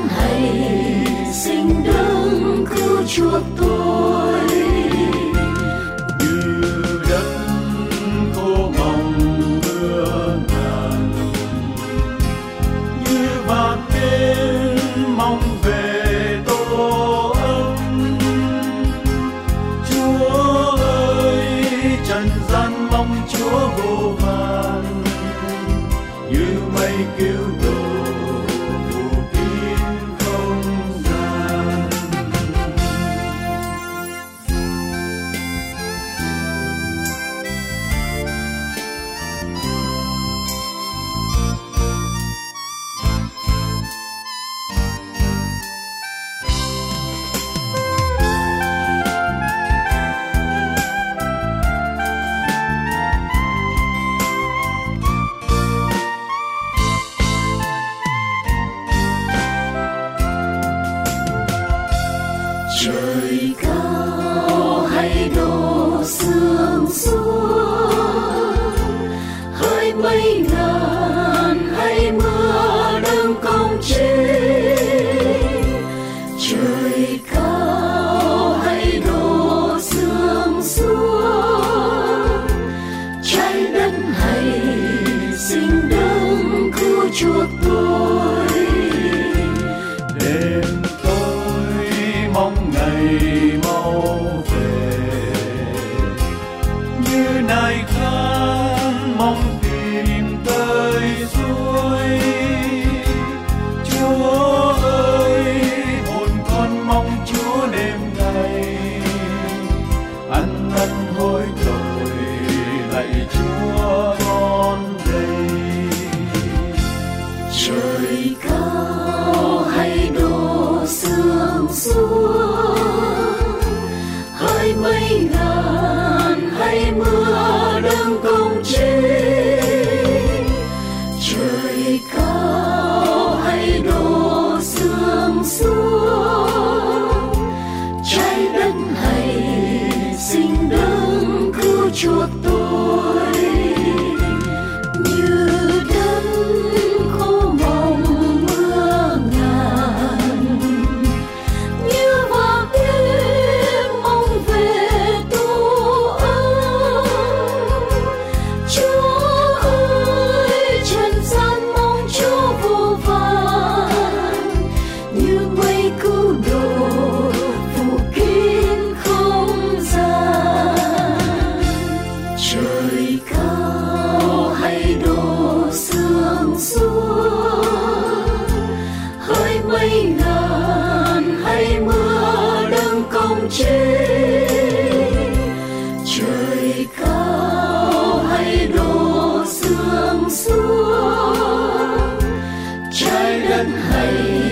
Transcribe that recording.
hãy sinh đấng cứu chuộc tôi. Như đất khô mong mưa ngàn, như vạt đêm mong về tổ ấm. Chúa ơi, trần gian mong Chúa vô vàn, như mây cứu độ phủ kín không gian. Trời cao hãy đổ sương xuống, hỡi mây ngàn hãy mưa đấng công chính. Trời cao hãy đổ sương xuống, trái đất hãy sinh đấng cứu chuộc tôi. Đêm tối mong ngày mau về, như nài khát mong tìm tới suối. Chúa ơi, hồn con mong Chúa đêm ngày, ăn năn hối tội lạy Chúa con đây. Trời cao hãy đổ sương xuống, hỡi mây ngàn hãy mưa đấng công chính. Trời cao hãy đổ sương xuống, trái đất hãy sinh đấng cứu chuộc tôi. Như đất khô mong mưa ngàn, như vạt đêm mong về tổ ấm. Chúa ơi, trần gian mong Chúa vô vàn, như mây cứu độ phủ kín không gian. Trời cao hãy đổ sương xuống, hỡi mây ngàn hãy mưa đấng công chính. Trời cao hãy đổ sương xuống, trái đất hãy